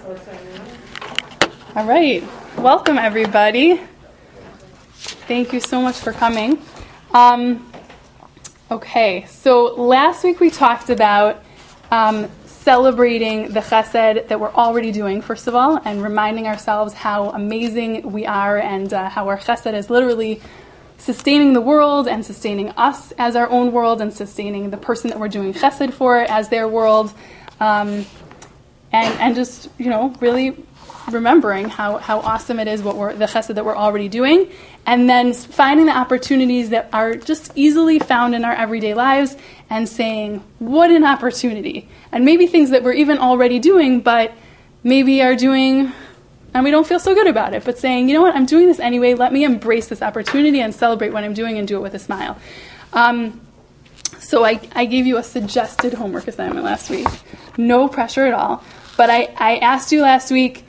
All right. Welcome, everybody. Thank you so much for coming. Okay, so last week we talked about celebrating the chesed that we're already doing, first of all, and reminding ourselves how amazing we are and how our chesed is literally sustaining the world and sustaining us as our own world and sustaining the person that we're doing chesed for as their world. And just, really remembering how awesome it is the chesed that we're already doing, and then finding the opportunities that are just easily found in our everyday lives and saying, what an opportunity. And maybe things that we're even already doing, but maybe are doing, and we don't feel so good about it, but saying, you know what, I'm doing this anyway, let me embrace this opportunity and celebrate what I'm doing and do it with a smile. So I gave you a suggested homework assignment last week. No pressure at all. But I asked you last week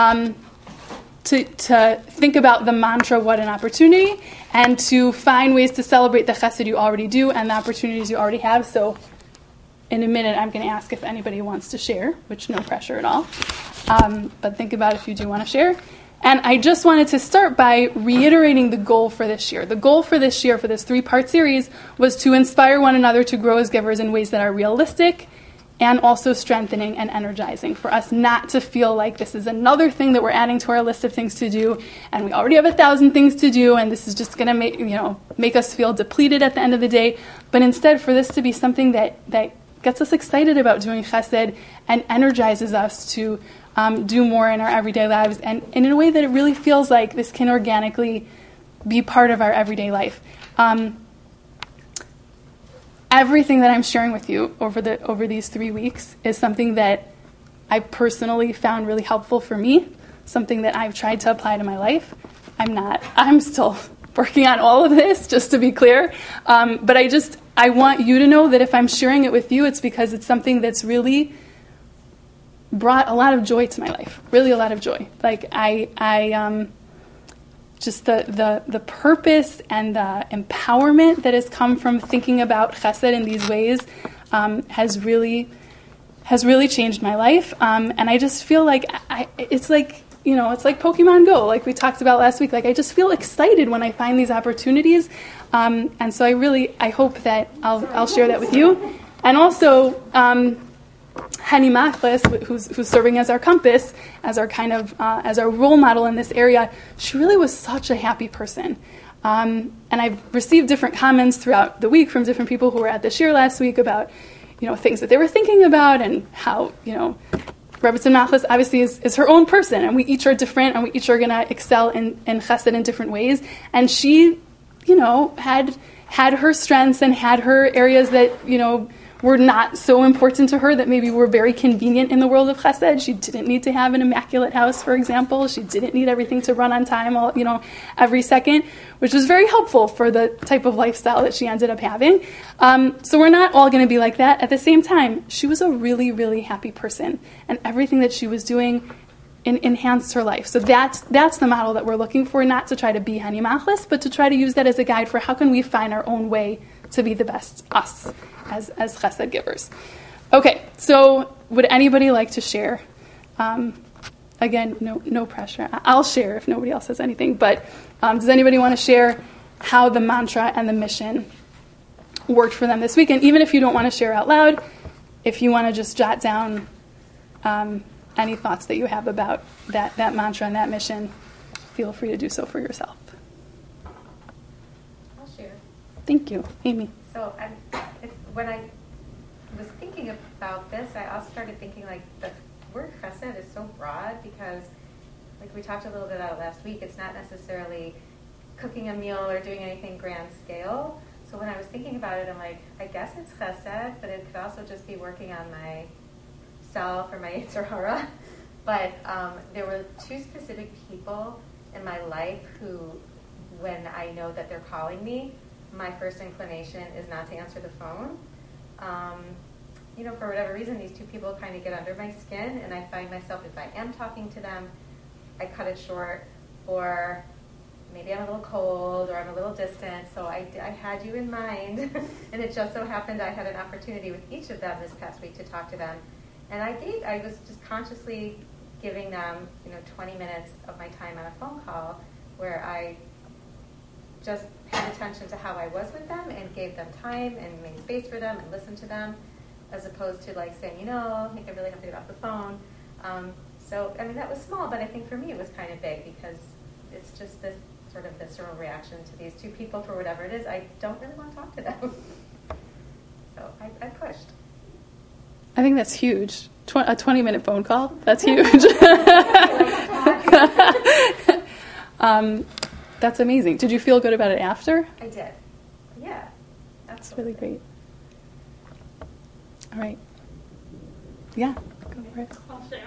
to think about the mantra, what an opportunity, and to find ways to celebrate the chesed you already do and the opportunities you already have. So in a minute, I'm going to ask if anybody wants to share, which no pressure at all. But think about if you do want to share. And I just wanted to start by reiterating the goal for this year. The goal for this year, for this 3-part series, was to inspire one another to grow as givers in ways that are realistic and also strengthening and energizing, for us not to feel like this is another thing that we're adding to our list of things to do, and we already have 1,000 things to do, and this is just going to make us feel depleted at the end of the day. But instead, for this to be something that gets us excited about doing chesed and energizes us to do more in our everyday lives, and in a way that it really feels like this can organically be part of our everyday life. Everything that I'm sharing with you over these 3 weeks is something that I personally found really helpful for me, something that I've tried to apply to my life. I'm still working on all of this, just to be clear. But I want you to know that if I'm sharing it with you, it's because it's something that's really brought a lot of joy to my life, really a lot of joy. Like just the purpose and the empowerment that has come from thinking about chesed in these ways has really changed my life. And I just feel like it's like Pokemon Go, like we talked about last week. Like I just feel excited when I find these opportunities. And so I hope that I'll share that with you. And also, Henny Machlis, who's serving as our compass, as our as our role model in this area, she really was such a happy person. And I've received different comments throughout the week from different people who were at the shir last week about, things that they were thinking about and how, Rebbetzin Machlis obviously is her own person, and we each are different, and we each are going to excel in chesed in different ways. And she, had her strengths and had her areas that, were not so important to her, that maybe were very convenient in the world of chesed. She didn't need to have an immaculate house, for example. She didn't need everything to run on time, every second, which was very helpful for the type of lifestyle that she ended up having. So we're not all going to be like that. At the same time, she was a really, really happy person, and everything that she was doing enhanced her life. So that's the model that we're looking for, not to try to be Hani Machlis, but to try to use that as a guide for how can we find our own way to be the best us as chesed givers. Okay, so would anybody like to share? Again, no pressure. I'll share if nobody else has anything, but does anybody want to share how the mantra and the mission worked for them this week? And even if you don't want to share out loud, if you want to just jot down any thoughts that you have about that mantra and that mission, feel free to do so for yourself. I'll share. Thank you. Amy. So when I was thinking about this, I also started thinking like the word chesed is so broad because, like we talked a little bit about last week, it's not necessarily cooking a meal or doing anything grand scale. So when I was thinking about it, I'm like, I guess it's chesed, but it could also just be working on myself or my Yetzer Hara. But there were 2 specific people in my life who, when I know that they're calling me, my first inclination is not to answer the phone. For whatever reason, these 2 people kind of get under my skin, and I find myself, if I am talking to them, I cut it short, or maybe I'm a little cold, or I'm a little distant. So I had you in mind, and it just so happened I had an opportunity with each of them this past week to talk to them. And I was just consciously giving them, 20 minutes of my time on a phone call where I just paid attention to how I was with them and gave them time and made space for them and listened to them, as opposed to like saying, I think I really have to get off the phone. So, that was small, but I think for me it was kind of big because it's just this sort of visceral reaction to these two people for whatever it is. I don't really want to talk to them. So I pushed. I think that's huge. A 20-minute phone call, that's huge. That's amazing. Did you feel good about it after? I did. Yeah. That's really great. All right. Yeah, go for it. I'll share.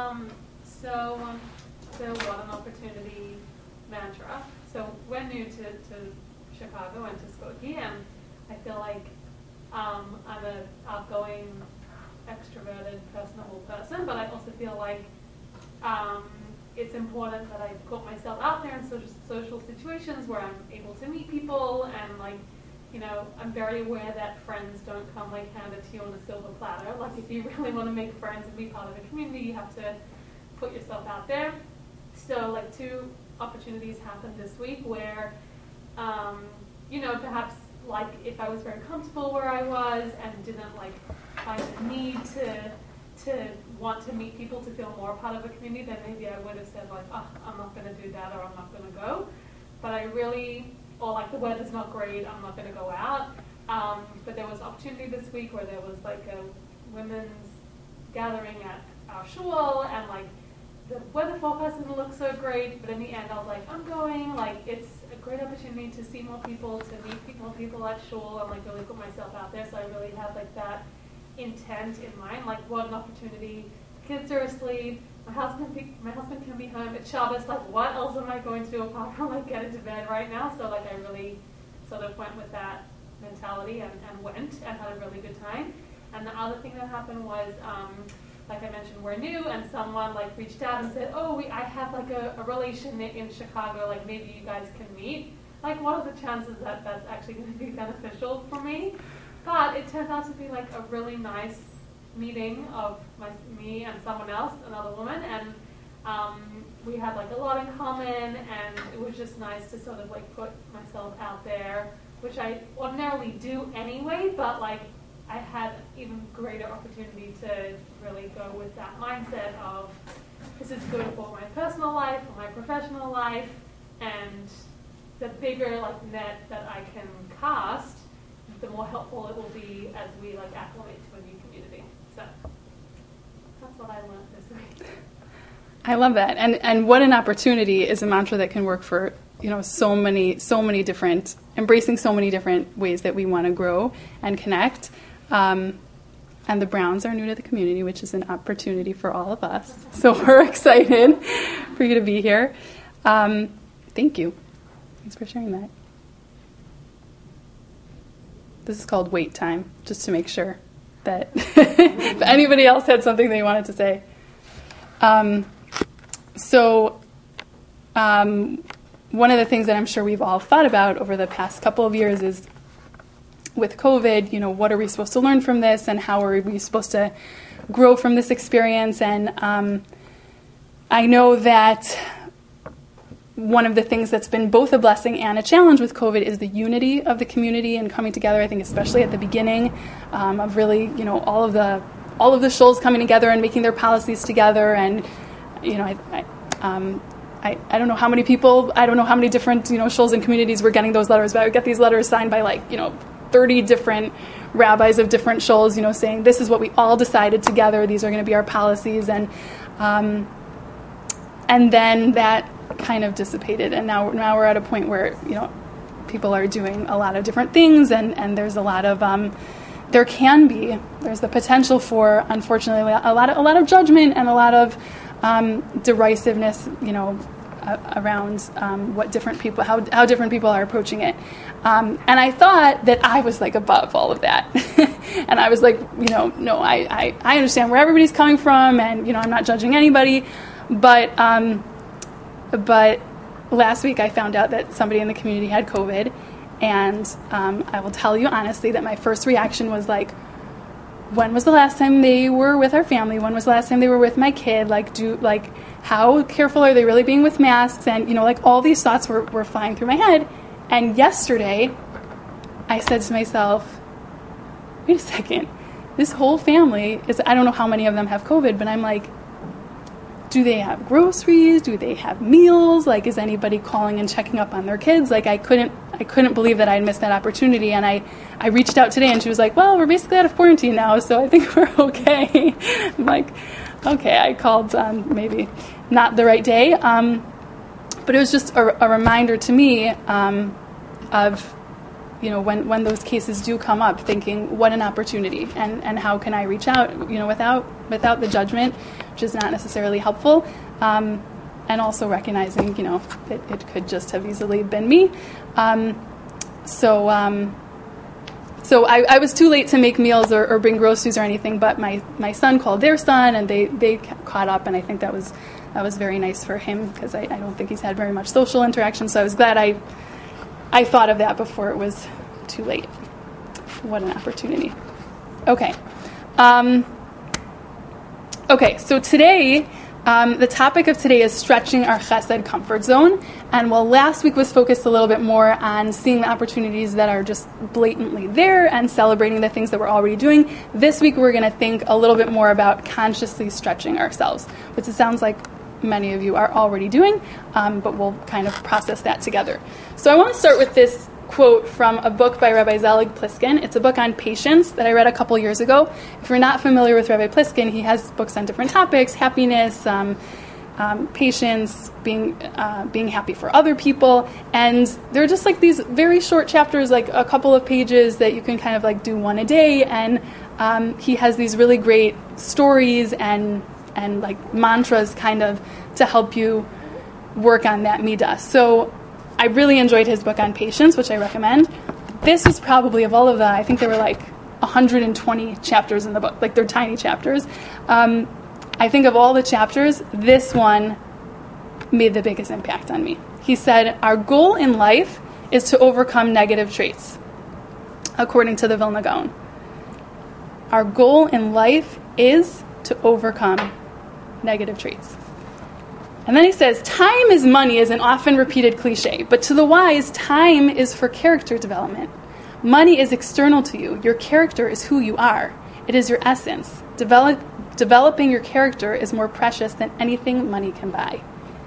So the What an Opportunity mantra. So we're new to Chicago and to Skokie, and I feel like I'm an outgoing, extroverted, personable person, but I also feel like it's important that I put myself out there in social situations where I'm able to meet people, and I'm very aware that friends don't come handed to you on a silver platter. Like, if you really want to make friends and be part of a community, you have to put yourself out there. So, two opportunities happened this week where, perhaps, if I was very comfortable where I was and didn't, find the need to want to meet people to feel more part of a community, then maybe I would have said, I'm not going to do that, or I'm not going to go. But I really... or the weather's not great, I'm not going to go out. But there was opportunity this week where there was a women's gathering at our shul, and the weather forecast didn't look so great, but in the end I was I'm going. It's a great opportunity to see more people, to meet people at shul, and really put myself out there. So I really had that intent in mind, what an opportunity. Kids are asleep. My husband can be home. It's Shabbos. What else am I going to do apart from get into bed right now? So I really sort of went with that mentality and went and had a really good time. And the other thing that happened was, like I mentioned, we're new, and someone reached out and said, I have a relation in Chicago. Maybe you guys can meet. What are the chances that that's actually going to be beneficial for me? But it turned out to be a really nice meeting of me and someone else, another woman, and we had a lot in common, and it was just nice to sort of put myself out there, which I ordinarily do anyway, but I had even greater opportunity to really go with that mindset of this is good for my personal life, for my professional life, and the bigger net that I can cast, the more helpful it will be as we acclimate to a new community. So that's what I learned this week. I love that, and what an opportunity is a mantra that can work for so many different, embracing so many different ways that we want to grow and connect. And the Browns are new to the community, which is an opportunity for all of us. So we're excited for you to be here. Thank you. Thanks for sharing that. This is called wait time, just to make sure that if anybody else had something they wanted to say. One of the things that I'm sure we've all thought about over the past couple of years is, with COVID, what are we supposed to learn from this, and how are we supposed to grow from this experience? And I know that one of the things that's been both a blessing and a challenge with COVID is the unity of the community and coming together. I think especially at the beginning of really, all of the shuls coming together and making their policies together. And I don't know how many people, I don't know how many different shuls and communities were getting those letters, but I would get these letters signed by 30 different rabbis of different shuls, saying this is what we all decided together. These are going to be our policies, and then that kind of dissipated, and now we're at a point where people are doing a lot of different things, and there's a lot of there's the potential for, unfortunately, a lot of judgment and a lot of derisiveness, around what different people, how different people are approaching it. And I thought that I was above all of that. And I was no, I understand where everybody's coming from, and I'm not judging anybody. But last week I found out that somebody in the community had COVID, and I will tell you honestly that my first reaction was when was the last time they were with our family? When was the last time they were with my kid? How careful are they really being with masks? And, all these thoughts were flying through my head. And yesterday, I said to myself, wait a second, this whole family I don't know how many of them have COVID, but I'm like, do they have groceries? Do they have meals? Is anybody calling and checking up on their kids? I couldn't believe that I'd missed that opportunity. And I reached out today and she was like, well, we're basically out of quarantine now, so I think we're okay. I'm like, okay, I called maybe not the right day. But it was just a reminder to me of, when those cases do come up, thinking, what an opportunity, and how can I reach out, without the judgment, which is not necessarily helpful, and also recognizing, it could just have easily been me. So I was too late to make meals or bring groceries or anything, but my son called their son, and they caught up, and I think that was very nice for him, because I don't think he's had very much social interaction, so I was glad I thought of that before it was too late. What an opportunity. Okay. So today, the topic of today is stretching our chesed comfort zone. And while last week was focused a little bit more on seeing the opportunities that are just blatantly there and celebrating the things that we're already doing, this week we're going to think a little bit more about consciously stretching ourselves, which it sounds like many of you are already doing, but we'll kind of process that together. So I want to start with this quote from a book by Rabbi Zelig Pliskin. It's a book on patience that I read a couple years ago. If you're not familiar with Rabbi Pliskin, he has books on different topics: happiness, patience, being happy for other people, and they're just these very short chapters, a couple of pages that you can kind of do one a day, and he has these really great stories and mantras kind of to help you work on that midah. So I really enjoyed his book on patience, which I recommend. This was probably, of all of that, I think there were 120 chapters in the book. They're tiny chapters. I think of all the chapters, this one made the biggest impact on me. He said, our goal in life is to overcome negative traits, according to the Vilna Gaon. Our goal in life is to overcome negative traits. And then he says, time is money is an often repeated cliche, but to the wise, time is for character development. Money is external to you. Your character is who you are. It is your essence. Developing your character is more precious than anything money can buy.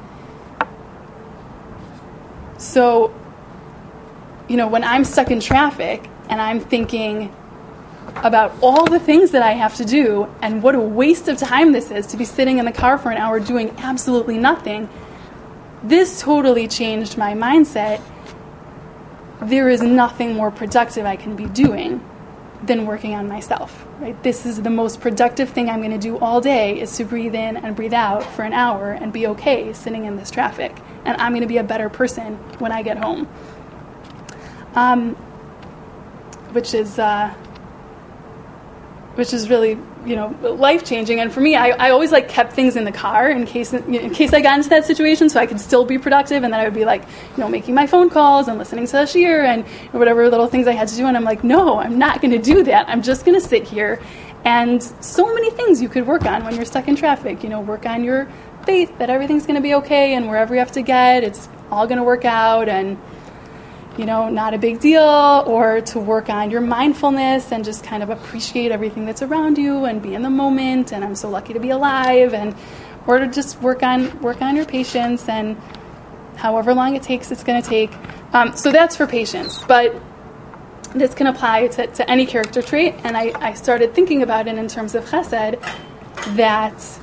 So, when I'm stuck in traffic and I'm thinking about all the things that I have to do and what a waste of time this is to be sitting in the car for an hour doing absolutely nothing, this totally changed my mindset. There is nothing more productive I can be doing than working on myself, right? This is the most productive thing I'm going to do all day, is to breathe in and breathe out for an hour and be okay sitting in this traffic. And I'm going to be a better person when I get home. Which is really, life-changing. And for me, I always kept things in the car in case I got into that situation, so I could still be productive. And then I would be making my phone calls and listening to Ashir and whatever little things I had to do. And I'm like, no, I'm not going to do that. I'm just going to sit here. And so many things you could work on when you're stuck in traffic. Work on your faith that everything's going to be okay, and wherever you have to get, it's all going to work out, and not a big deal, or to work on your mindfulness and just kind of appreciate everything that's around you and be in the moment, and I'm so lucky to be alive, or to just work on your patience, and however long it takes, it's going to take. So that's for patience, but this can apply to any character trait, and I started thinking about it in terms of chesed, that,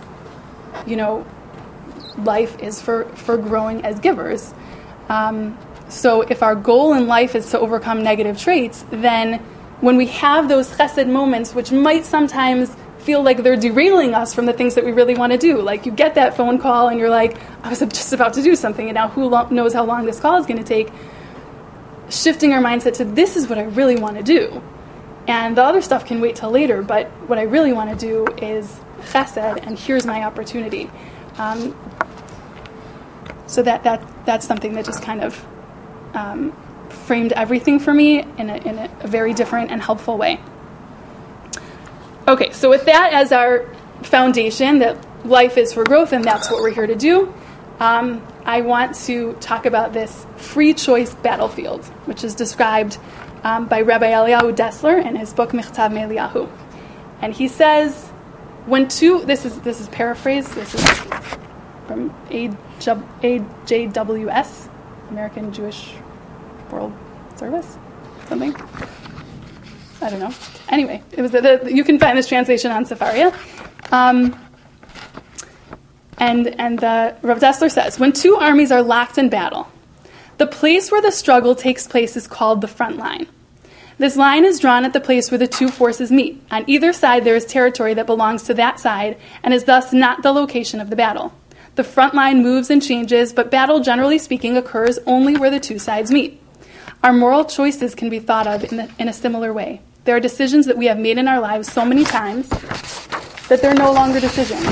life is for growing as givers. So if our goal in life is to overcome negative traits, then when we have those chesed moments, which might sometimes feel like they're derailing us from the things that we really want to do, you get that phone call and you're like, I was just about to do something, and now who knows how long this call is going to take, shifting our mindset to, this is what I really want to do. And the other stuff can wait till later, but what I really want to do is chesed, and here's my opportunity. So that's something that just kind of framed everything for me in a very different and helpful way. Okay, so with that as our foundation, that life is for growth and that's what we're here to do, I want to talk about this free choice battlefield, which is described by Rabbi Eliyahu Dessler in his book Michtav Me'Eliyahu. And he says, this is paraphrased, this is from AJWS, American Jewish World Service, something. I don't know. Anyway, it was you can find this translation on Sefaria. And Rav Dessler says, when two armies are locked in battle, the place where the struggle takes place is called the front line. This line is drawn at the place where the two forces meet. On either side there is territory that belongs to that side and is thus not the location of the battle. The front line moves and changes, but battle, generally speaking, occurs only where the two sides meet. Our moral choices can be thought of in a similar way. There are decisions that we have made in our lives so many times that they're no longer decisions.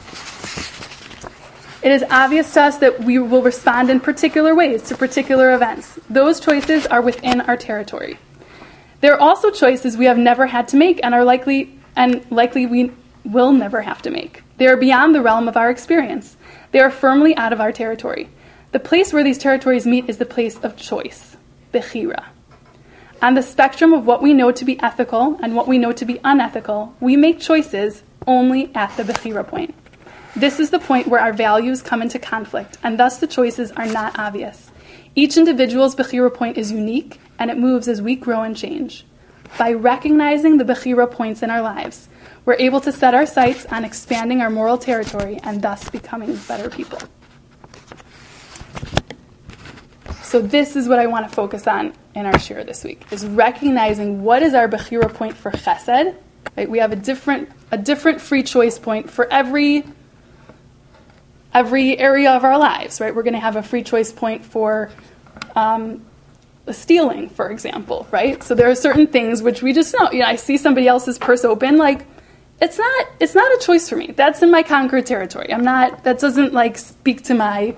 It is obvious to us that we will respond in particular ways to particular events. Those choices are within our territory. There are also choices we have never had to make and are likely we will never have to make. They are beyond the realm of our experience. They are firmly out of our territory. The place where these territories meet is the place of choice, bechira. On the spectrum of what we know to be ethical and what we know to be unethical, we make choices only at the bechira point. This is the point where our values come into conflict, and thus the choices are not obvious. Each individual's bechira point is unique, and it moves as we grow and change. By recognizing the bechira points in our lives, we're able to set our sights on expanding our moral territory and thus becoming better people. So this is what I want to focus on in our shir this week, is recognizing what is our bechira point for chesed. Right? We have a different free choice point for every area of our lives, right? We're going to have a free choice point for stealing, for example, right? So there are certain things which we just know. I see somebody else's purse open, like it's not a choice for me. That's in my conquered territory. That doesn't speak to my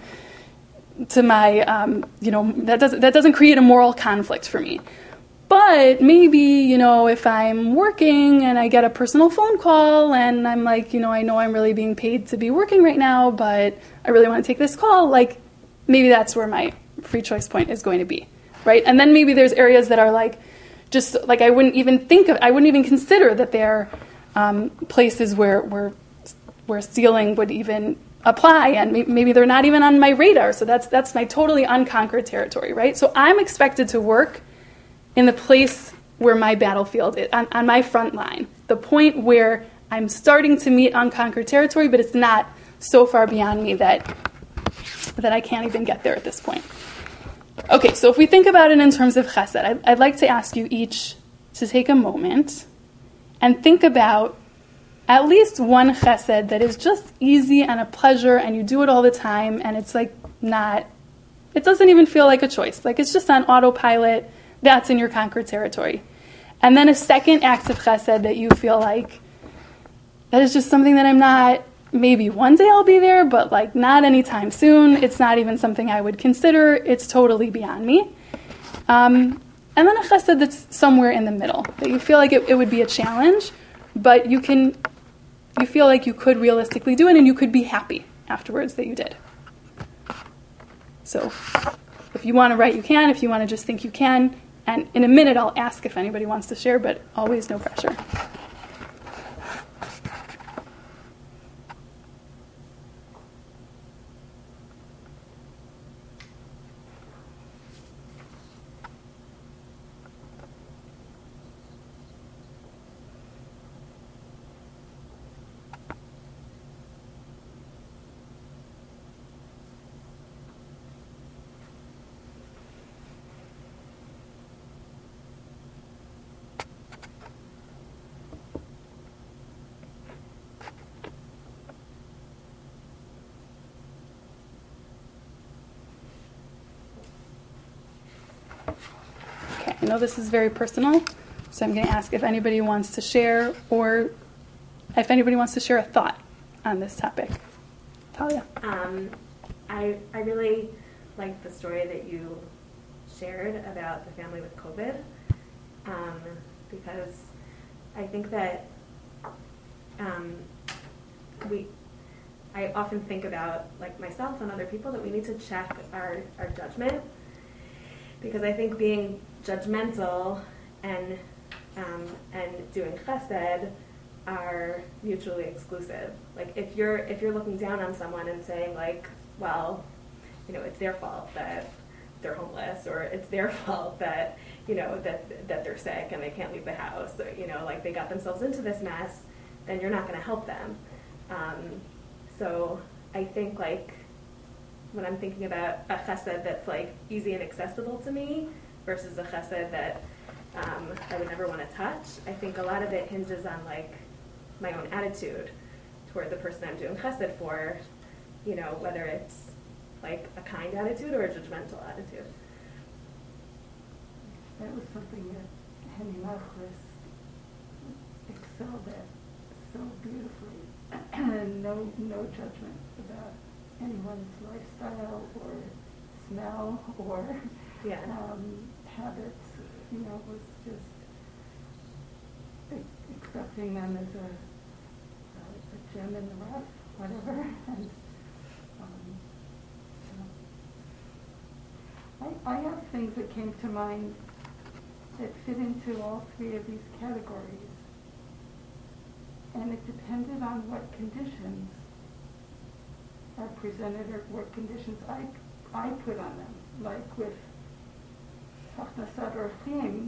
that doesn't create a moral conflict for me. But maybe, if I'm working and I get a personal phone call and I'm I know I'm really being paid to be working right now, but I really want to take this call, maybe that's where my free choice point is going to be, right? And then maybe there's areas that are I wouldn't even consider that they're places where stealing would even apply, and maybe they're not even on my radar, so that's my totally unconquered territory, right? So I'm expected to work in the place where my battlefield is, on my front line, the point where I'm starting to meet unconquered territory, but it's not so far beyond me that I can't even get there at this point. Okay, so if we think about it in terms of chesed, I'd like to ask you each to take a moment and think about at least one chesed that is just easy and a pleasure, and you do it all the time, and it's it doesn't even feel like a choice. It's just on autopilot. That's in your conquered territory. And then a second act of chesed that you feel that is just something that I'm not, maybe one day I'll be there, but not anytime soon. It's not even something I would consider. It's totally beyond me. And then a chesed that's somewhere in the middle, that you feel it would be a challenge, but you feel like you could realistically do it, and you could be happy afterwards that you did. So if you want to write, you can. If you want to just think, you can. And in a minute, I'll ask if anybody wants to share, but always no pressure. I know this is very personal, so I'm going to ask if anybody wants to share, or if anybody wants to share a thought on this topic. Talia? I really liked the story that you shared about the family with COVID, because I think that I often think about, like myself and other people, that we need to check our judgment, because I think being judgmental and doing chesed are mutually exclusive. Like if you're looking down on someone and saying like, well, it's their fault that they're homeless, or it's their fault that that they're sick and they can't leave the house, or, like they got themselves into this mess, then you're not going to help them. So I think like when I'm thinking about a chesed that's like easy and accessible to me versus a chesed that I would never want to touch, I think a lot of it hinges on like my own attitude toward the person I'm doing chesed for, whether it's like a kind attitude or a judgmental attitude. That was something that Henny Malchus excelled at so beautifully. And no judgment about anyone's lifestyle or smell or habits. Was just accepting them as a gem in the rough, whatever. And I have things that came to mind that fit into all three of these categories. And it depended on what conditions are presented or what conditions I put on them. Like with Achnasat Orchim,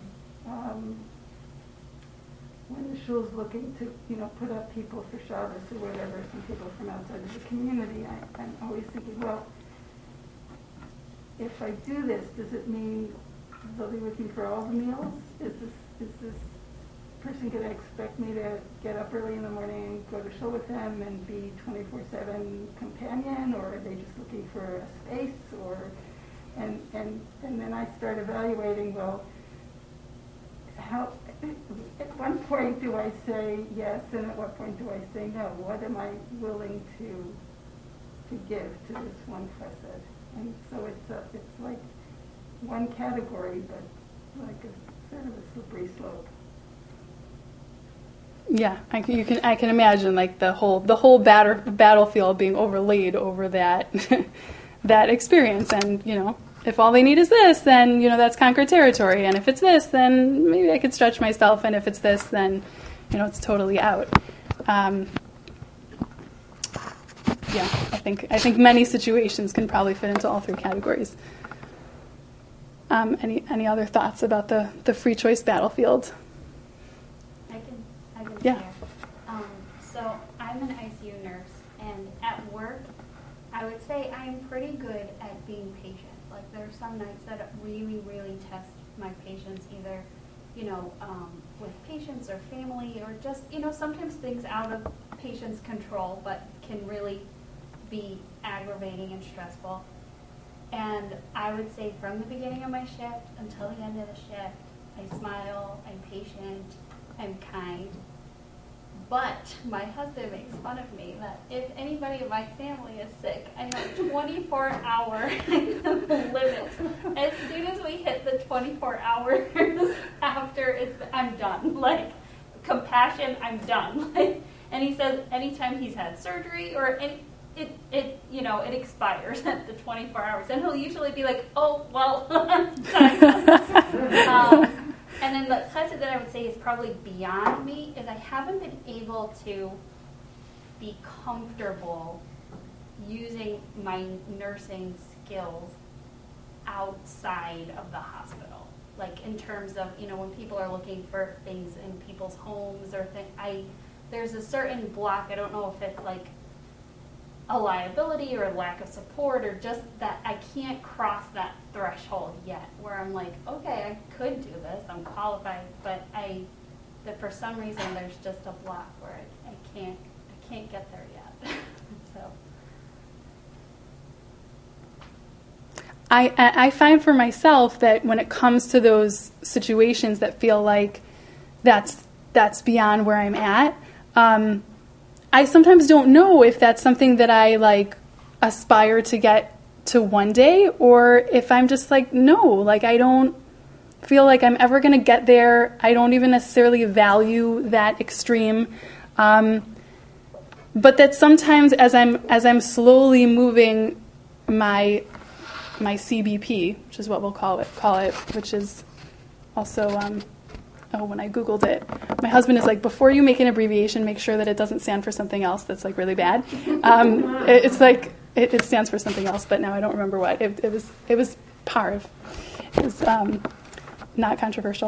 when the shul's looking to, put up people for Shabbos or whatever, some people from outside of the community, I'm always thinking, well, if I do this, does it mean they'll be with me for all the meals? Is this person going to expect me to get up early in the morning and go to shul with them and be 24/7 companion, or are they just looking for a space? And then I start evaluating, well, how, at one point do I say yes, and at what point do I say no? What am I willing to give to this one chesed? And so it's like one category, but like a sort of a slippery slope. Yeah, I can imagine like the whole battlefield being overlaid over that that experience, and if all they need is this, then that's conquered territory, and if it's this, then maybe I could stretch myself, and if it's this, then it's totally out. Yeah, I think many situations can probably fit into all three categories. Any other thoughts about the free choice battlefield? I can Yeah. share. So I'm an ICU nurse, and at work, I would say I'm pretty good at being patient. Like there are some nights that really, really test my patience, either, with patients or family, or just, sometimes things out of patient's control, but can really be aggravating and stressful. And I would say from the beginning of my shift until the end of the shift, I smile, I'm patient, I'm kind. But my husband makes fun of me that if anybody in my family is sick, I have a 24-hour limit. As soon as we hit the 24 hours after I'm done. Like, compassion, I'm done. And he says anytime he's had surgery or it expires at the 24 hours. And he'll usually be like, oh, well, I'm done. And then the chesed that I would say is probably beyond me is I haven't been able to be comfortable using my nursing skills outside of the hospital. Like in terms of, when people are looking for things in people's homes or there's a certain block. I don't know if it's like a liability or a lack of support or just that I can't cross that threshold yet where I'm like, okay, I could do this, I'm qualified, but that for some reason there's just a block where I can't get there yet. So I find for myself that when it comes to those situations that feel like that's beyond where I'm at, I sometimes don't know if that's something that I aspire to get to one day, or if I'm just no, I don't feel like I'm ever going to get there. I don't even necessarily value that extreme But that sometimes as I'm slowly moving my CBP, which is what we'll call it, which is also, when I Googled it, my husband is like, before you make an abbreviation, make sure that it doesn't stand for something else that's like really bad. It's like, it stands for something else, but now I don't remember what. It was PARV. It was not controversial.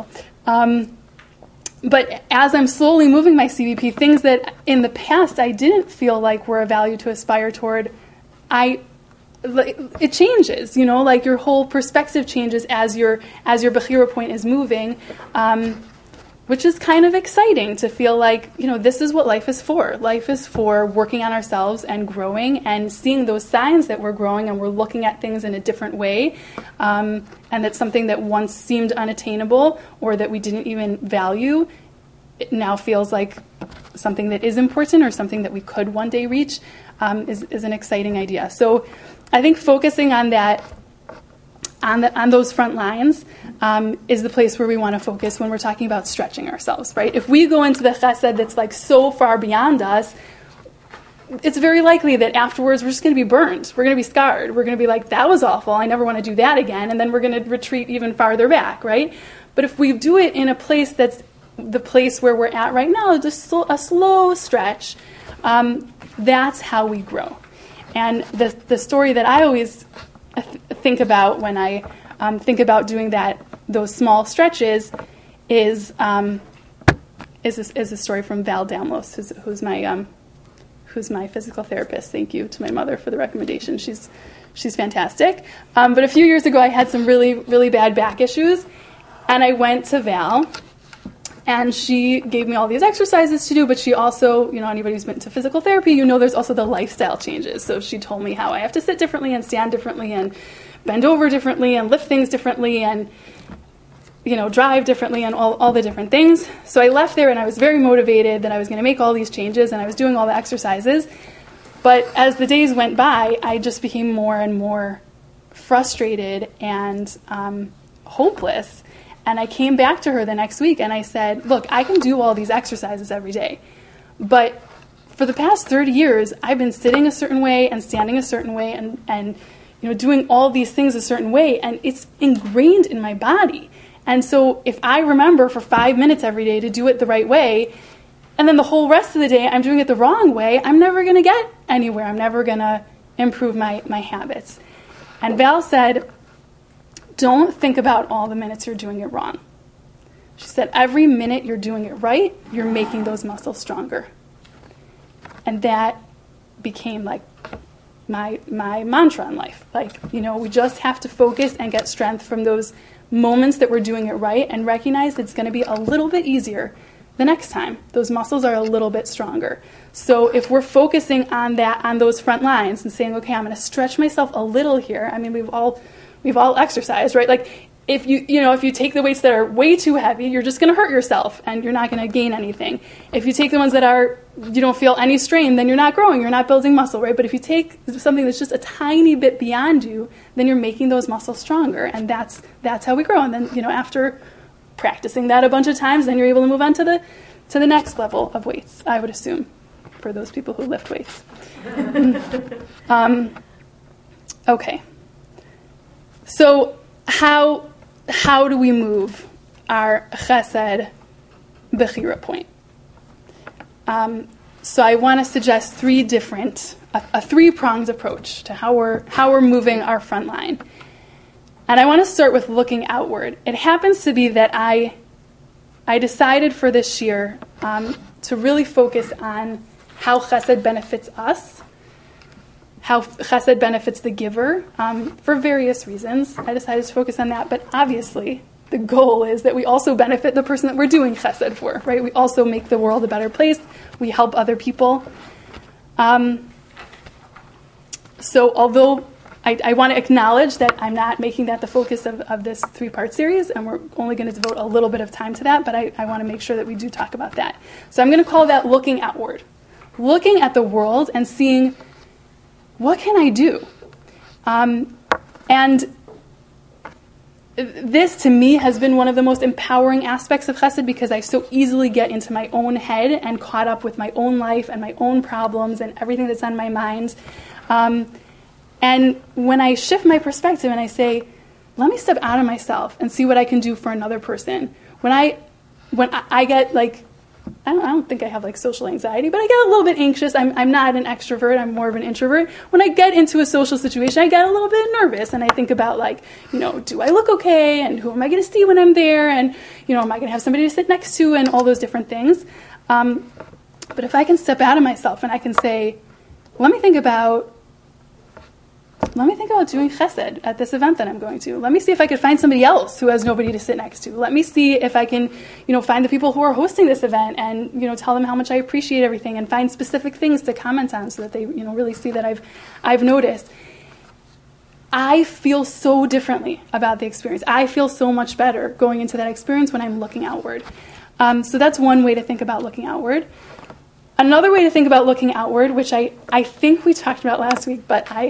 But as I'm slowly moving my CBP, things that in the past I didn't feel like were a value to aspire toward, it changes, like your whole perspective changes as your Bechira point is moving, which is kind of exciting to feel like, this is what life is for. Life is for working on ourselves and growing and seeing those signs that we're growing and we're looking at things in a different way. And that something that once seemed unattainable or that we didn't even value, it now feels like something that is important or something that we could one day reach, is an exciting idea. So I think focusing on that, on those front lines, is the place where we want to focus when we're talking about stretching ourselves, right? If we go into the chesed that's like so far beyond us, it's very likely that afterwards we're just going to be burned. We're going to be scarred. We're going to be like, that was awful. I never want to do that again. And then we're going to retreat even farther back, right? But if we do it in a place that's the place where we're at right now, just a slow stretch, that's how we grow. And the story that I always think about when I think about doing those small stretches is a story from Val Damlos, who's my physical therapist. Thank you to my mother for the recommendation. She's fantastic. But a few years ago, I had some really, really bad back issues, and I went to Val, and she gave me all these exercises to do, but she also, anybody who's been to physical therapy, there's also the lifestyle changes. So she told me how I have to sit differently and stand differently and bend over differently and lift things differently and, drive differently and all the different things. So I left there and I was very motivated that I was going to make all these changes and I was doing all the exercises. But as the days went by, I just became more and more frustrated and hopeless. And I came back to her the next week and I said, look, I can do all these exercises every day. But for the past 30 years, I've been sitting a certain way and standing a certain way and doing all these things a certain way. And it's ingrained in my body. And so if I remember for 5 minutes every day to do it the right way, and then the whole rest of the day I'm doing it the wrong way, I'm never going to get anywhere. I'm never going to improve my habits. And Val said, don't think about all the minutes you're doing it wrong. She said, every minute you're doing it right, you're making those muscles stronger. And that became like my mantra in life. We just have to focus and get strength from those moments that we're doing it right and recognize it's going to be a little bit easier the next time. Those muscles are a little bit stronger. So if we're focusing on those front lines and saying, okay, I'm going to stretch myself a little here. I mean, we've all exercised, right? Like if you take the weights that are way too heavy, you're just going to hurt yourself and you're not going to gain anything. If you take the ones that you don't feel any strain, then you're not growing, you're not building muscle, right? But if you take something that's just a tiny bit beyond you, then you're making those muscles stronger, and that's how we grow. And then, after practicing that a bunch of times, then you're able to move on to the next level of weights, I would assume, for those people who lift weights. Okay. So how do we move our chesed bechira point? So I want to suggest a three-pronged approach to how we're moving our front line. And I want to start with looking outward. It happens to be that I decided for this year to really focus on how chesed benefits us, how chesed benefits the giver, for various reasons. I decided to focus on that, but obviously the goal is that we also benefit the person that we're doing chesed for, right? We also make the world a better place. We help other people. So although I want to acknowledge that I'm not making that the focus of this three-part series, and we're only going to devote a little bit of time to that, but I want to make sure that we do talk about that. So I'm going to call that looking outward. Looking at the world and seeing, what can I do? And this to me has been one of the most empowering aspects of chesed, because I so easily get into my own head and caught up with my own life and my own problems and everything that's on my mind. And when I shift my perspective and I say, let me step out of myself and see what I can do for another person. When I get like, I don't think I have like social anxiety, but I get a little bit anxious. I'm not an extrovert. I'm more of an introvert. When I get into a social situation, I get a little bit nervous, and I think about like, do I look okay? And who am I going to see when I'm there? And, am I going to have somebody to sit next to? And all those different things. But if I can step out of myself and I can say, let me think about doing chesed at this event that I'm going to. Let me see if I could find somebody else who has nobody to sit next to. Let me see if I can, find the people who are hosting this event and, tell them how much I appreciate everything and find specific things to comment on so that they, really see that I've noticed. I feel so differently about the experience. I feel so much better going into that experience when I'm looking outward. So that's one way to think about looking outward. Another way to think about looking outward, which I think we talked about last week, but I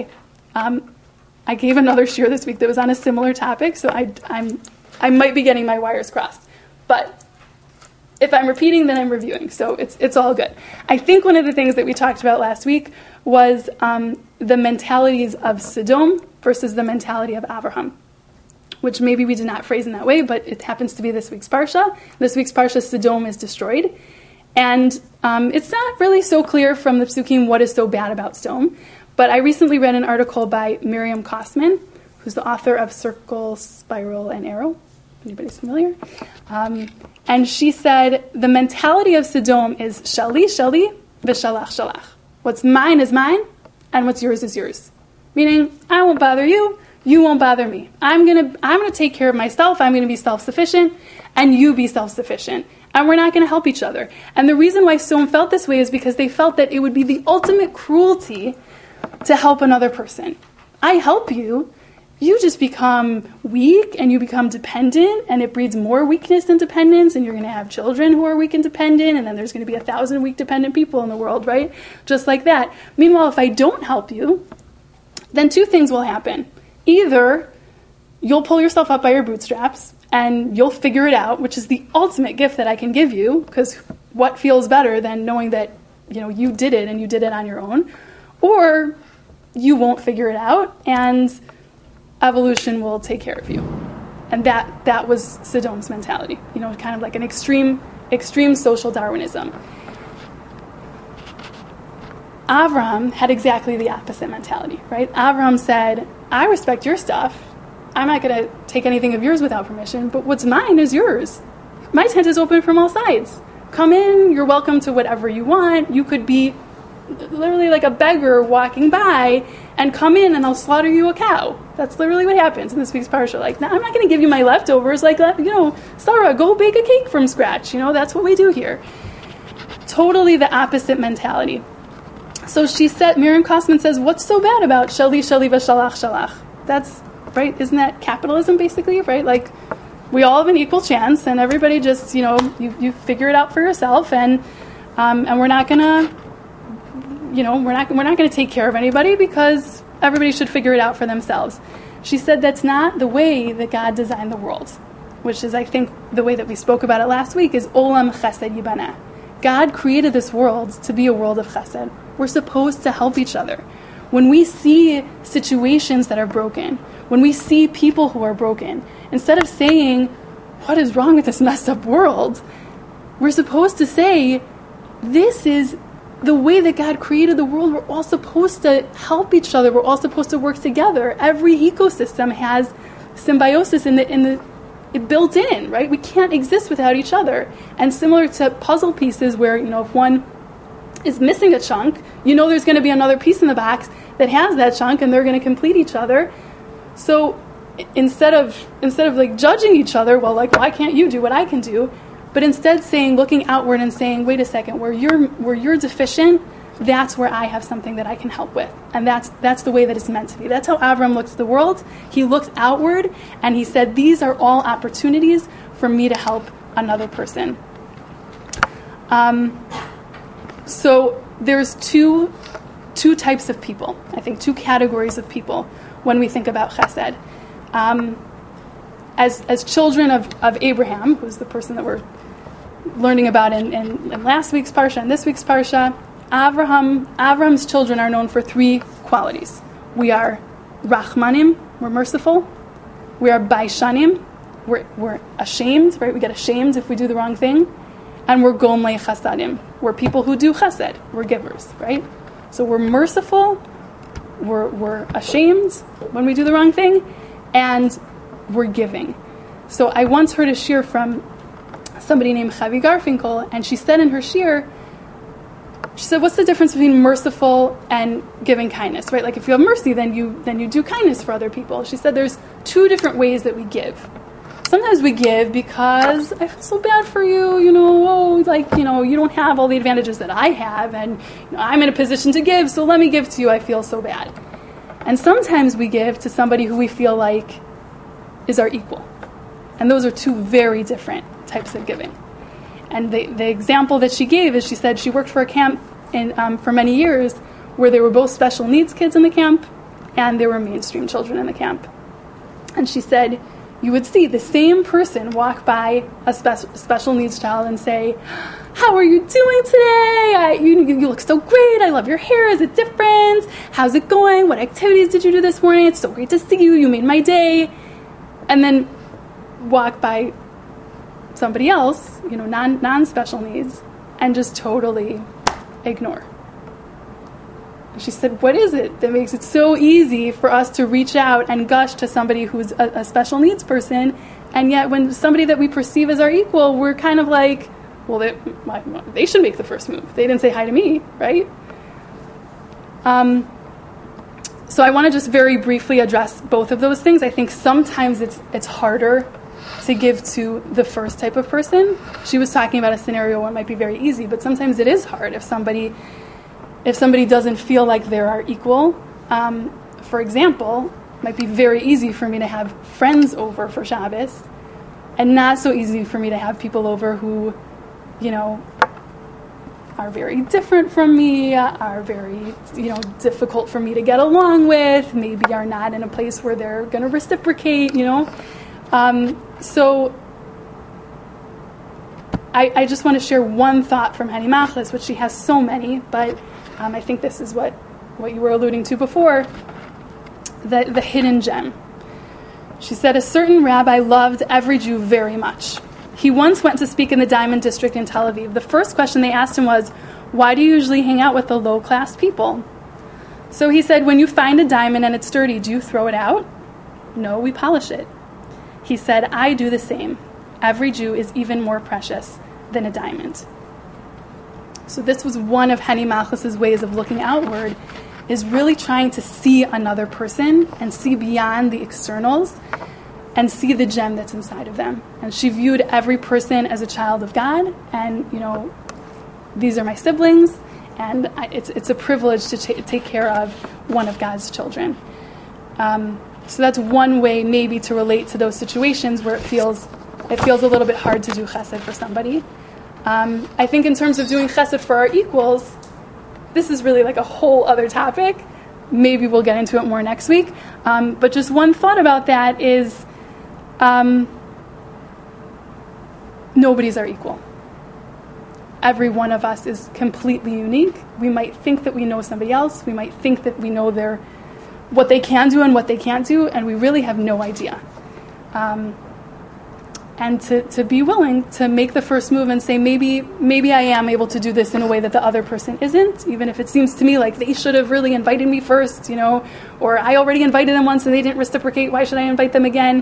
gave another shiur this week that was on a similar topic, so I might be getting my wires crossed. But if I'm repeating, then I'm reviewing, so it's all good. I think one of the things that we talked about last week was the mentalities of Sodom versus the mentality of Avraham, which maybe we did not phrase in that way, but it happens to be this week's Parsha. This week's Parsha, Sodom is destroyed. And it's not really so clear from the Psukim what is so bad about Sodom. But I recently read an article by Miriam Kosman, who's the author of Circle, Spiral, and Arrow. Anybody's familiar? And she said, the mentality of Sodom is shali, shali, v'shalach, shalach. What's mine is mine, and what's yours is yours. Meaning, I won't bother you, you won't bother me. I'm gonna take care of myself, I'm gonna be self-sufficient, and you be self-sufficient. And we're not going to help each other. And the reason why Sodom felt this way is because they felt that it would be the ultimate cruelty to help another person. I help you, you just become weak and you become dependent, and it breeds more weakness than dependence, and you're going to have children who are weak and dependent, and then there's going to be 1,000 weak dependent people in the world, right? Just like that. Meanwhile, if I don't help you, then two things will happen. Either you'll pull yourself up by your bootstraps and you'll figure it out, which is the ultimate gift that I can give you, because what feels better than knowing that, you did it and you did it on your own, or you won't figure it out and evolution will take care of you. And that was Sodom's mentality, kind of like an extreme social Darwinism. Avraham had exactly the opposite mentality, right? Avraham said, I respect your stuff. I'm not going to take anything of yours without permission, but what's mine is yours. My tent is open from all sides. Come in, you're welcome to whatever you want. You could be literally like a beggar walking by and come in and I'll slaughter you a cow. That's literally what happens in this week's parsha. Like, no, I'm not going to give you my leftovers. Like, Sarah, go bake a cake from scratch. That's what we do here. Totally the opposite mentality. So Miriam Kosman says, what's so bad about shali, shali, v'shalach, shalach? That's, right, isn't that capitalism basically, right? Like, we all have an equal chance and everybody just, you figure it out for yourself, and we're not going to, we're not going to take care of anybody because everybody should figure it out for themselves. She said that's not the way that God designed the world, which is, I think, the way that we spoke about it last week is olam chesed yibaneh. God created this world to be a world of chesed. We're supposed to help each other. When we see situations that are broken, when we see people who are broken, instead of saying, what is wrong with this messed up world? We're supposed to say, this is the way that God created the world. We're all supposed to help each other. We're all supposed to work together. Every ecosystem has symbiosis in the built in, right? We can't exist without each other. And similar to puzzle pieces where, if one is missing a chunk, there's going to be another piece in the box that has that chunk and they're going to complete each other. So instead of like judging each other, well, like, why can't you do what I can do? But instead looking outward and saying, wait a second, where you're deficient, that's where I have something that I can help with. And that's the way that it's meant to be. That's how Avram looks at the world. He looks outward and he said, these are all opportunities for me to help another person. So there's two types of people, I think, two categories of people when we think about chesed. as children of Abraham, who's the person that we're learning about in last week's Parsha and this week's Parsha, Avram's children are known for 3 qualities. We are Rachmanim, we're merciful. We are Baishanim, we're ashamed, right? We get ashamed if we do the wrong thing. And we're Gomlei Chasadim, we're people who do chesed, we're givers, right? So we're merciful, we're ashamed when we do the wrong thing, and we're giving. So I once heard a shir from somebody named Chavi Garfinkel, and she said in her shir, she said, what's the difference between merciful and giving kindness, right? Like if you have mercy, then you do kindness for other people. She said there's 2 different ways that we give. Sometimes we give because I feel so bad for you, you don't have all the advantages that I have, and I'm in a position to give, so let me give to you, I feel so bad. And sometimes we give to somebody who we feel like is our equal. And those are 2 very different types of giving. And the example that she gave is she said she worked for a camp for many years where there were both special needs kids in the camp and there were mainstream children in the camp. And she said you would see the same person walk by a special needs child and say, how are you doing today? You look so great. I love your hair. Is it different? How's it going? What activities did you do this morning? It's so great to see you. You made my day. And then walk by somebody else, non-special needs, and just totally ignore. And she said, what is it that makes it so easy for us to reach out and gush to somebody who's a special needs person, and yet when somebody that we perceive as our equal, we're kind of like, well, they should make the first move. They didn't say hi to me, right? So I want to just very briefly address both of those things. I think sometimes it's harder to give to the first type of person. She was talking about a scenario where it might be very easy, but sometimes it is hard if somebody doesn't feel like they're our equal. For example, it might be very easy for me to have friends over for Shabbos, and not so easy for me to have people over who, are very different from me, are very, difficult for me to get along with, maybe are not in a place where they're going to reciprocate, So I just want to share one thought from Henny Machlis, which she has so many, but I think this is what you were alluding to before, the hidden gem. She said, a certain rabbi loved every Jew very much. He once went to speak in the Diamond District in Tel Aviv. The first question they asked him was, why do you usually hang out with the low-class people? So he said, when you find a diamond and it's dirty, do you throw it out? No, we polish it. He said, I do the same. Every Jew is even more precious than a diamond. So this was one of Henny Machlis' ways of looking outward, is really trying to see another person and see beyond the externals and see the gem that's inside of them. And she viewed every person as a child of God, and, these are my siblings, and it's a privilege to take care of one of God's children. So that's one way maybe to relate to those situations where it feels a little bit hard to do chesed for somebody. I think in terms of doing chesed for our equals, this is really like a whole other topic. Maybe we'll get into it more next week. But just one thought about that is nobody's our equal. Every one of us is completely unique. We might think that we know somebody else. We might think that we know what they can do and what they can't do, and we really have no idea. And to be willing to make the first move and say, maybe I am able to do this in a way that the other person isn't, even if it seems to me like they should have really invited me first, or I already invited them once and they didn't reciprocate, why should I invite them again?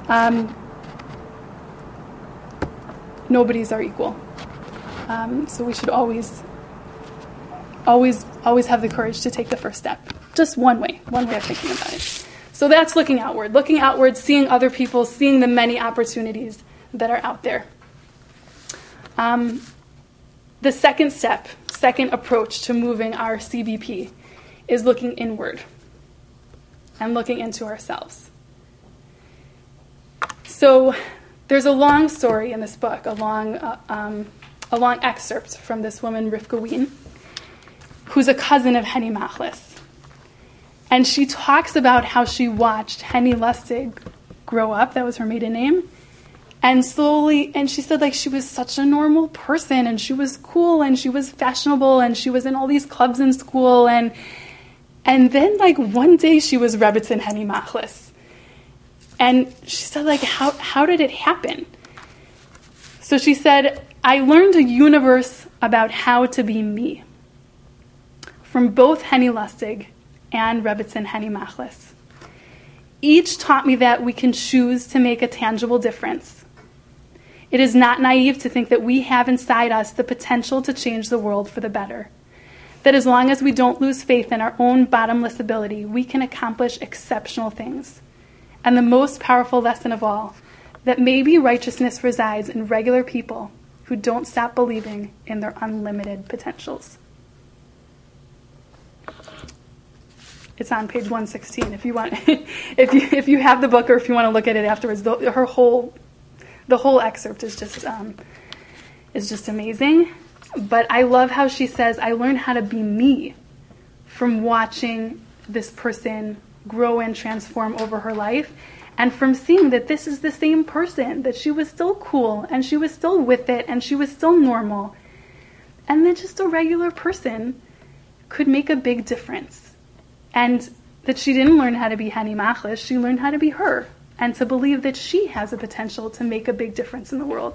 Nobody's our equal. So we should always have the courage to take the first step. Just one way of thinking about it. So that's looking outward, seeing other people, seeing the many opportunities that are out there. The second approach to moving our CBP is looking inward and looking into ourselves. So there's a long story in this book, a long excerpt from this woman, Rivka Wien, who's a cousin of Henny Machlis. And she talks about how she watched Henny Lustig grow up. That was her maiden name. And slowly, and she said, like, she was such a normal person, and she was cool, and she was fashionable, and she was in all these clubs in school, and then, like, one day she was Rebbetzin Henny Machlis. And she said, like, how did it happen? So she said, I learned a universe about how to be me from both Henny Lustig and Rebbetzin Henny Machlis. Each taught me that we can choose to make a tangible difference. It is not naive to think that we have inside us the potential to change the world for the better. That as long as we don't lose faith in our own bottomless ability, we can accomplish exceptional things. And the most powerful lesson of all, that maybe righteousness resides in regular people who don't stop believing in their unlimited potentials. It's on page 116 if you want, if you have the book, or if you want to look at it afterwards. The whole excerpt is just amazing. But I love how she says, I learned how to be me from watching this person grow and transform over her life, and from seeing that this is the same person, that she was still cool, and she was still with it, and she was still normal, and that just a regular person could make a big difference. And that she didn't learn how to be Henny Machlis, she learned how to be her, and to believe that she has a potential to make a big difference in the world.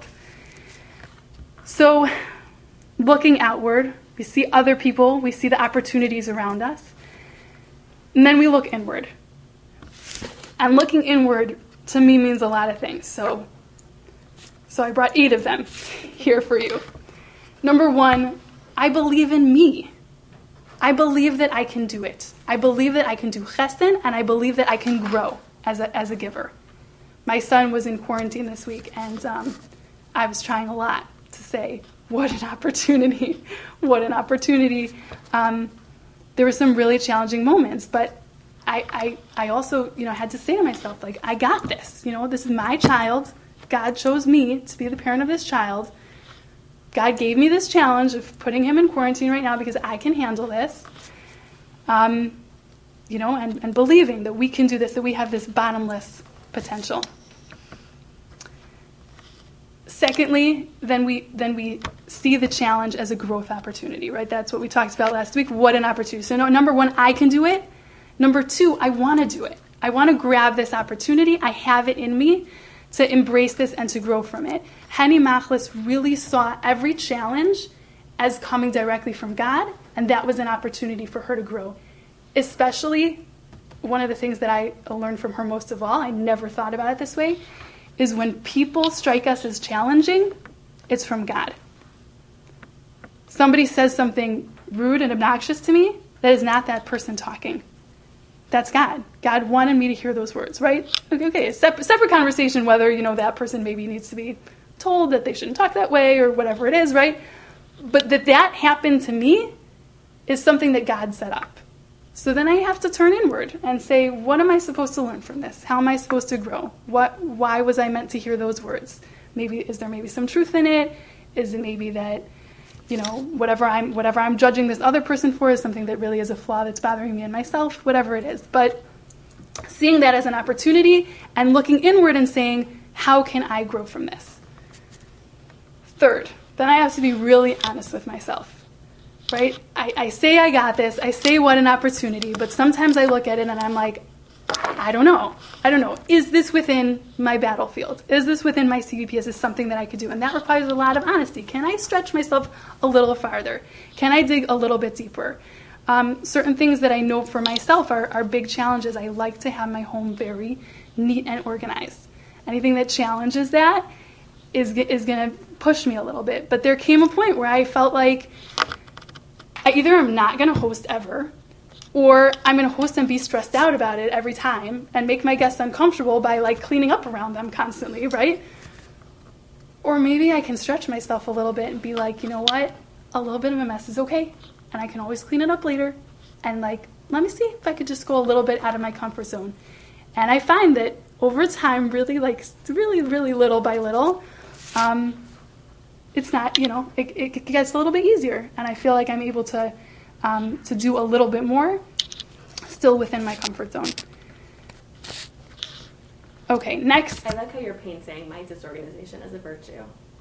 So, looking outward, we see other people, we see the opportunities around us, and then we look inward. And looking inward, to me, means a lot of things. So I brought 8 of them here for you. Number 1, I believe in me. I believe that I can do it. I believe that I can do chesed, and I believe that I can grow as a giver. My son was in quarantine this week, and I was trying a lot to say, what an opportunity. What an opportunity. There were some really challenging moments, but I also, had to say to myself, like, I got this. This is my child. God chose me to be the parent of this child. God gave me this challenge of putting him in quarantine right now because I can handle this. And believing that we can do this, that we have this bottomless potential. Secondly, then we see the challenge as a growth opportunity, right? That's what we talked about last week. What an opportunity. So number 1, I can do it. Number 2, I want to do it. I want to grab this opportunity. I have it in me to embrace this and to grow from it. Henny Machlis really saw every challenge as coming directly from God, and that was an opportunity for her to grow. Especially, one of the things that I learned from her most of all, I never thought about it this way, is when people strike us as challenging, it's from God. Somebody says something rude and obnoxious to me, that is not that person talking. That's God. God wanted me to hear those words, right? Okay, a separate conversation whether, that person maybe needs to be told that they shouldn't talk that way or whatever it is, right? But that happened to me is something that God set up. So then I have to turn inward and say, what am I supposed to learn from this? How am I supposed to grow? Why was I meant to hear those words? Is there maybe some truth in it? Is it maybe that, whatever I'm judging this other person for is something that really is a flaw that's bothering me and myself, whatever it is. But seeing that as an opportunity and looking inward and saying, how can I grow from this? Third, then I have to be really honest with myself. Right? I say I got this, I say what an opportunity, but sometimes I look at it and I'm like, I don't know. Is this within my battlefield? Is this within my CVP? Is this something that I could do? And that requires a lot of honesty. Can I stretch myself a little farther? Can I dig a little bit deeper? Certain things that I know for myself are big challenges. I like to have my home very neat and organized. Anything that challenges that is going to push me a little bit. But there came a point where I felt like either I'm not going to host ever, or I'm going to host and be stressed out about it every time and make my guests uncomfortable by cleaning up around them constantly, right? Or maybe I can stretch myself a little bit and be like, you know what? A little bit of a mess is okay, and I can always clean it up later. And let me see if I could just go a little bit out of my comfort zone. And I find that over time, really little by little, it's not, it gets a little bit easier, and I feel like I'm able to do a little bit more, still within my comfort zone. Okay, next. I like how you're painting my disorganization as a virtue.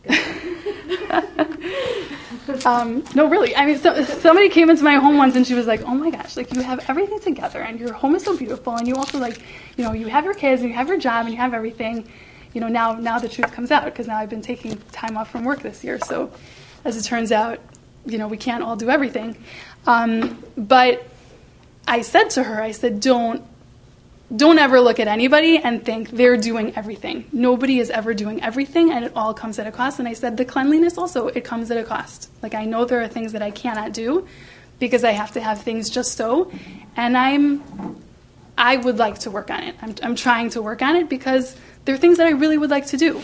No, really. I mean, somebody came into my home once and she was like, oh my gosh, like you have everything together and your home is so beautiful and you also like, you know, you have your kids and you have your job and you have everything. You know, now the truth comes out because now I've been taking time off from work this year. So as it turns out, you know, we can't all do everything. But I said to her, I said, don't ever look at anybody and think they're doing everything. Nobody is ever doing everything, and it all comes at a cost. And I said, the cleanliness also, it comes at a cost. Like, I know there are things that I cannot do because I have to have things just so, and I would like to work on it. I'm trying to work on it because there are things that I really would like to do.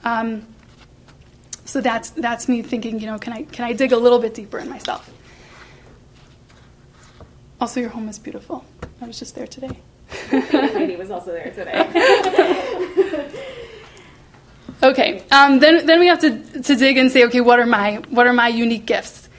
So that's me thinking, you know, can I dig a little bit deeper in myself? Also, your home is beautiful. I was just there today. Lady was also there today. Okay. Then we have to dig and say, okay, what are my unique gifts?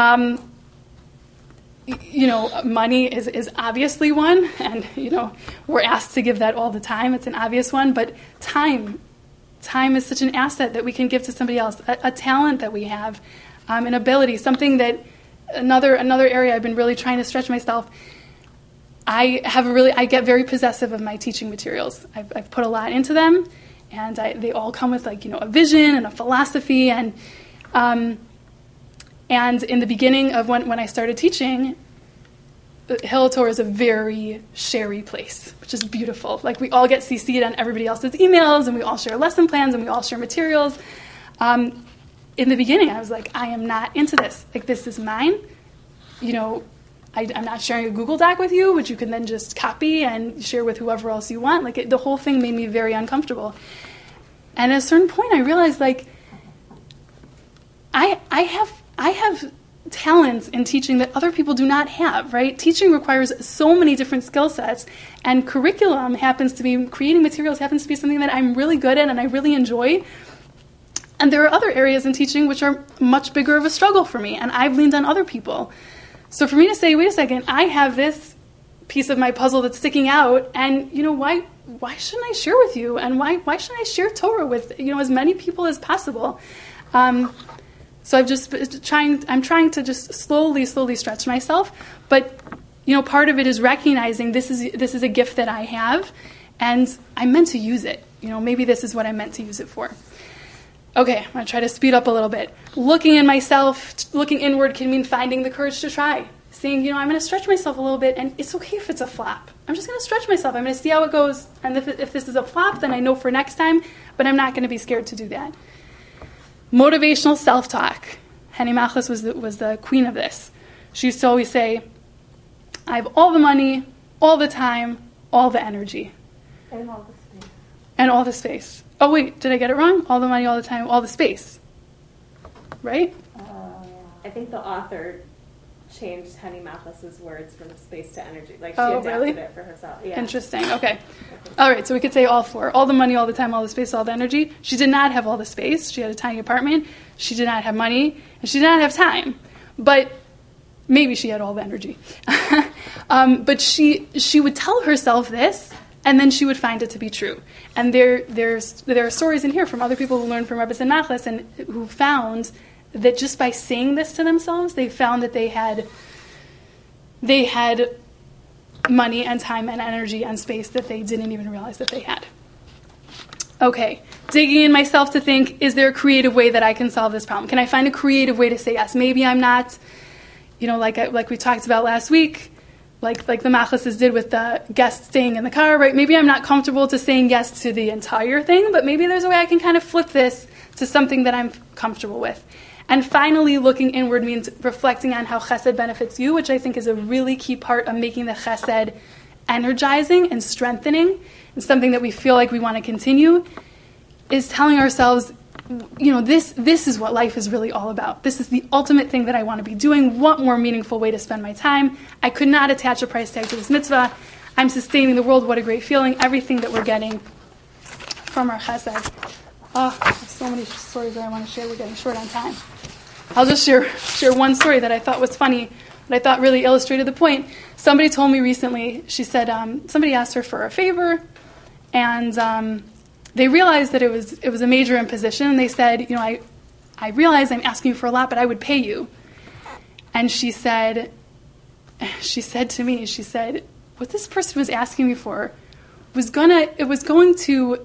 You know, money is obviously one, and you know we're asked to give that all the time. It's an obvious one, but time is such an asset that we can give to somebody else. A talent that we have, an ability, something that another area I've been really trying to stretch myself. I get very possessive of my teaching materials. I've put a lot into them, and they all come with like, you know, a vision and a philosophy, and in the beginning of when I started teaching, Hillel Torah is a very share-y place, which is beautiful. Like, we all get CC'd on everybody else's emails, and we all share lesson plans, and we all share materials. In the beginning, I was like, I am not into this. Like, this is mine. You know, I'm not sharing a Google Doc with you, which you can then just copy and share with whoever else you want. Like, the whole thing made me very uncomfortable. And at a certain point, I realized, like, I have talents in teaching that other people do not have, right? Teaching requires so many different skill sets, and creating materials happens to be something that I'm really good at and I really enjoy. And there are other areas in teaching which are much bigger of a struggle for me, and I've leaned on other people. So for me to say, wait a second, I have this piece of my puzzle that's sticking out, and you know, why shouldn't I share with you? And why shouldn't I share Torah with, you know, as many people as possible? So I'm trying to just slowly stretch myself, but you know, part of it is recognizing this is a gift that I have, and I'm meant to use it. You know, maybe this is what I'm meant to use it for. Okay, I'm going to try to speed up a little bit. Looking in myself, looking inward can mean finding the courage to try. Saying, you know, I'm going to stretch myself a little bit, and it's okay if it's a flop. I'm just going to stretch myself. I'm going to see how it goes, and if this is a flop, then I know for next time, but I'm not going to be scared to do that. Motivational self-talk. Henny Machlis was the queen of this. She used to always say, I have all the money, all the time, all the energy. And all the space. And all the space. Oh, wait, did I get it wrong? All the money, all the time, all the space. Right? I think the author changed Henny Machlis's words from space to energy. Like, she Oh, adapted really? it for herself. Yeah. Interesting. Okay. All right, so we could say all four. All the money, all the time, all the space, all the energy. She did not have all the space. She had a tiny apartment. She did not have money. And she did not have time. But maybe she had all the energy. But she would tell herself this, and then she would find it to be true. And there are stories in here from other people who learned from Rebbe Nachlas and who found that just by saying this to themselves, they found that they had money and time and energy and space that they didn't even realize that they had. Okay, digging in myself to think, is there a creative way that I can solve this problem? Can I find a creative way to say yes? Maybe I'm not, you know, like we talked about last week, like the Machlises did with the guest staying in the car, right? Maybe I'm not comfortable to saying yes to the entire thing, but maybe there's a way I can kind of flip this to something that I'm comfortable with. And finally, looking inward means reflecting on how chesed benefits you, which I think is a really key part of making the chesed energizing and strengthening, and something that we feel like we want to continue, is telling ourselves, you know, this is what life is really all about. This is the ultimate thing that I want to be doing. What more meaningful way to spend my time? I could not attach a price tag to this mitzvah. I'm sustaining the world. What a great feeling. Everything that we're getting from our chesed. Oh, there's so many stories that I want to share. We're getting short on time. I'll just share one story that I thought was funny, that I thought really illustrated the point. Somebody told me recently, she said, somebody asked her for a favor, And they realized that it was a major imposition, and they said, I realize I'm asking you for a lot, but I would pay you. And she said to me, what this person was asking me for was going to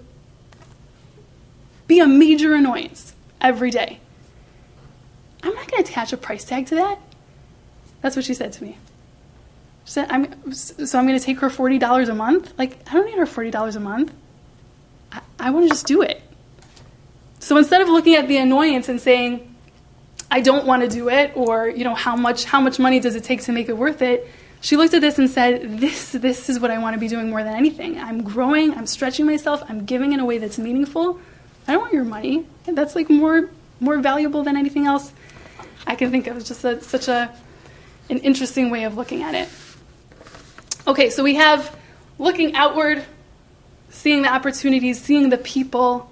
be a major annoyance every day. I'm not going to attach a price tag to that. That's what she said to me. She said, I'm going to take her $40 a month? Like, I don't need her $40 a month. I want to just do it. So instead of looking at the annoyance and saying, I don't want to do it, or how much money does it take to make it worth it, she looked at this and said, this is what I want to be doing more than anything. I'm growing, I'm stretching myself, I'm giving in a way that's meaningful. I don't want your money. That's like more valuable than anything else I can think of. It's just such an interesting way of looking at it. Okay, so we have looking outward, seeing the opportunities, seeing the people.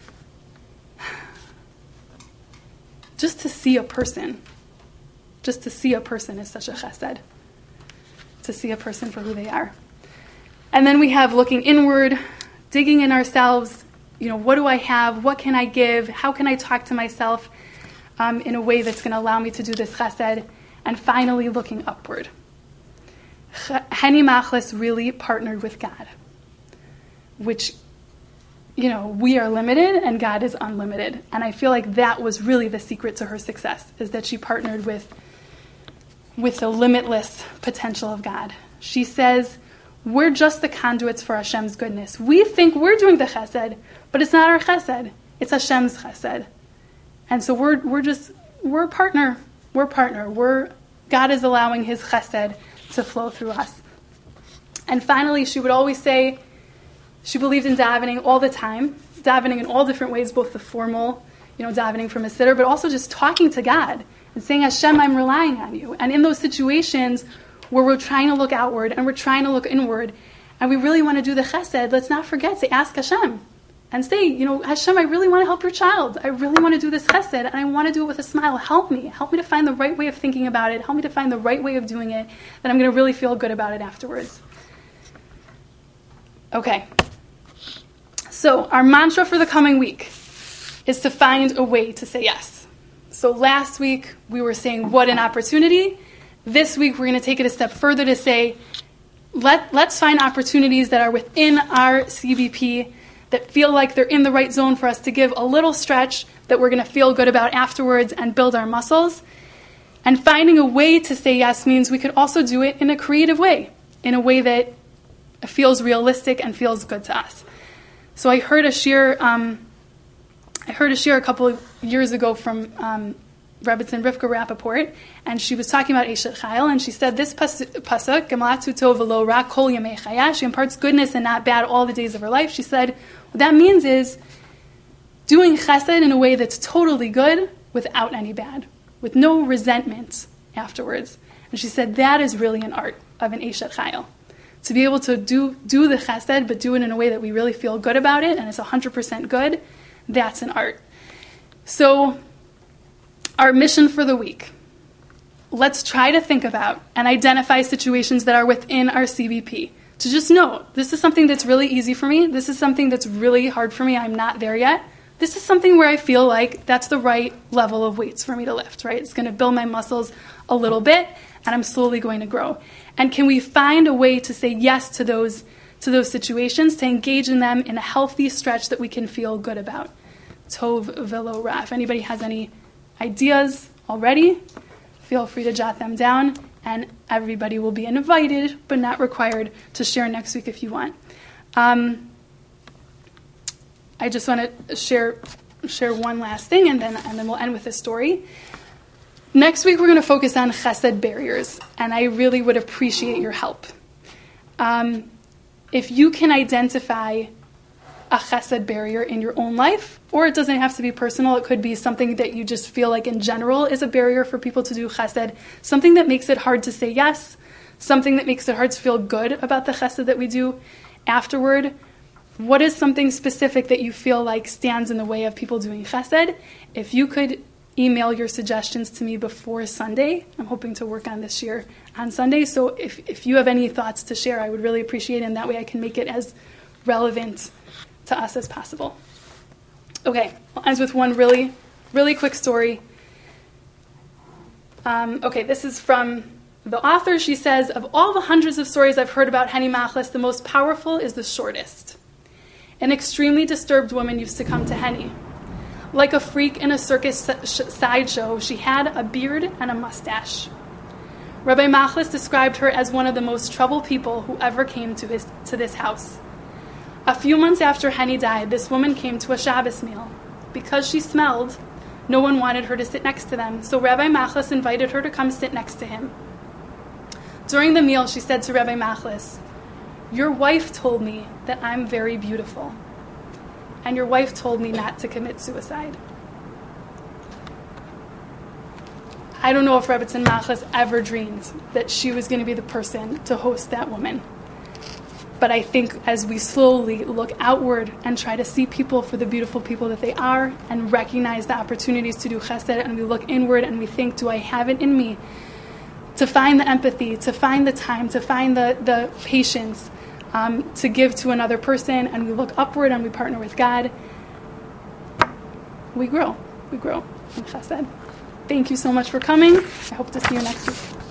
Just to see a person is such a chesed. To see a person for who they are. And then we have looking inward, digging in ourselves. What do I have? What can I give? How can I talk to myself in a way that's going to allow me to do this chesed? And finally, looking upward. Henny Machlis really partnered with God, which, we are limited and God is unlimited. And I feel like that was really the secret to her success, is that she partnered with the limitless potential of God. She says, we're just the conduits for Hashem's goodness. We think we're doing the chesed, but it's not our chesed. It's Hashem's chesed. And so we're a partner. We're a partner. God is allowing his chesed to flow through us. And finally, she would always say, she believed in davening all the time, davening in all different ways, both the formal, davening from a sitter, but also just talking to God and saying, Hashem, I'm relying on you. And in those situations where we're trying to look outward and we're trying to look inward, and we really want to do the chesed, let's not forget to ask Hashem and say, Hashem, I really want to help your child. I really want to do this chesed, and I want to do it with a smile. Help me to find the right way of thinking about it. Help me to find the right way of doing it, that I'm going to really feel good about it afterwards. Okay. So our mantra for the coming week is to find a way to say yes. So last week we were saying, what an opportunity. This week we're going to take it a step further to say, let's find opportunities that are within our CBP that feel like they're in the right zone for us to give a little stretch that we're going to feel good about afterwards and build our muscles. And finding a way to say yes means we could also do it in a creative way, in a way that feels realistic and feels good to us. So I heard a shir a couple of years ago from Rebbetzin Rivka Rappaport, and she was talking about Eshet Chayil, and she said this pasuk, Gemalatu tov v'lo ra kol yamei chaya, she imparts goodness and not bad all the days of her life. She said what that means is doing chesed in a way that's totally good without any bad, with no resentment afterwards. And she said that is really an art of an Eshet Chayil. To be able to do the chesed, but do it in a way that we really feel good about it, and it's 100% good, that's an art. So, our mission for the week. Let's try to think about and identify situations that are within our CBP. To just know, this is something that's really easy for me, this is something that's really hard for me, I'm not there yet. This is something where I feel like that's the right level of weights for me to lift, right? It's going to build my muscles a little bit, and I'm slowly going to grow. And can we find a way to say yes to those situations, to engage in them in a healthy stretch that we can feel good about? Tov velo ra. If anybody has any ideas already, feel free to jot them down, and everybody will be invited, but not required, to share next week if you want. I just want to share one last thing, and then we'll end with a story. Next week, we're going to focus on chesed barriers, and I really would appreciate your help. If you can identify a chesed barrier in your own life, or it doesn't have to be personal, it could be something that you just feel like in general is a barrier for people to do chesed, something that makes it hard to say yes, something that makes it hard to feel good about the chesed that we do afterward. What is something specific that you feel like stands in the way of people doing chesed? If you could email your suggestions to me before Sunday. I'm hoping to work on this year on Sunday. So if you have any thoughts to share, I would really appreciate it. And that way I can make it as relevant to us as possible. Okay, I'll end with one really, really quick story. This is from the author. She says, of all the hundreds of stories I've heard about Henny Machlis, the most powerful is the shortest. An extremely disturbed woman used to come to Henny. Like a freak in a circus sideshow, she had a beard and a mustache. Rabbi Machlis described her as one of the most troubled people who ever came to this house. A few months after Henny died, this woman came to a Shabbos meal. Because she smelled, no one wanted her to sit next to them, so Rabbi Machlis invited her to come sit next to him. During the meal, she said to Rabbi Machlis, "Your wife told me that I'm very beautiful, and your wife told me not to commit suicide." I don't know if Rebbetzin Machlis ever dreamed that she was going to be the person to host that woman. But I think as we slowly look outward and try to see people for the beautiful people that they are and recognize the opportunities to do chesed, and we look inward and we think, do I have it in me to find the empathy, to find the time, to find the patience to give to another person, and we look upward and we partner with God, we grow in chesed. Thank you so much for coming. I hope to see you next week.